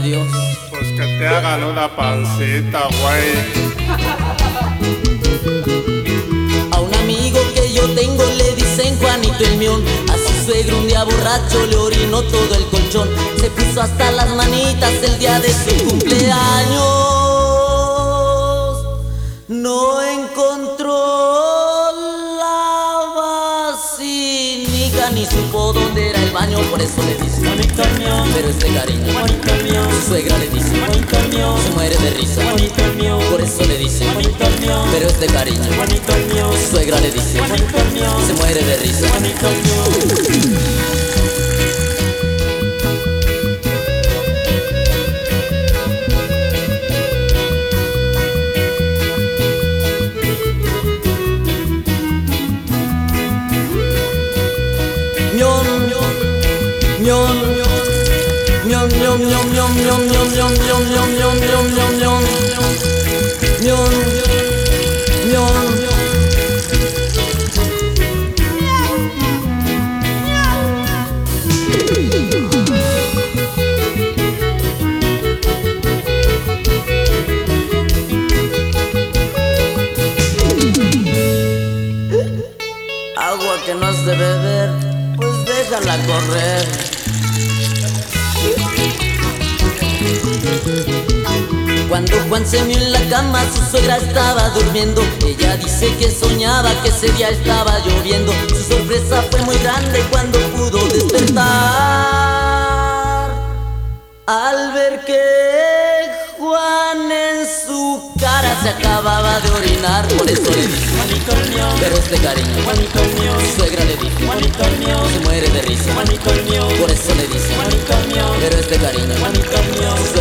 Dios. Pues que te hagan una pancita, güey. A un amigo que yo tengo le dicen Juanito el Mión. A su suegro un día borracho le orinó todo el colchón. Se puso hasta las manitas el día de su cumpleaños. No encontró la vacinica ni supo dónde era el baño, por eso le dice Juanito el Mión, pero es de cariño. Juanito el Mión, Su suegra le dice Juanito el Mión, se muere de risa, Juanito el Mión, por eso le dice Juanito el Mión, pero es de cariño. Juanito el Mión, Su suegra le dice Juanito el Mión, se muere de risa. Juanito el Mión. Mion, mion, mion, mion, mion, mion, mion, mion, mion, mion, mion, mion, mion, mion, mion, mion. Agua que no has de beber, pues déjala correr. Cuando Juan se mió en la cama, su suegra estaba durmiendo. Ella dice que soñaba que ese día estaba lloviendo. Su sorpresa fue muy grande cuando pudo despertar al ver que Juan en su cara se acababa de orinar. Por eso le dice Juanito el Mión, pero es de cariño. Juanito el Mión, Su suegra le dice Juanito el Mión, se muere de risa. Juanito el Mión, Por eso le dice Juanito el Mión, pero es de cariño. Juanito el Mión, Su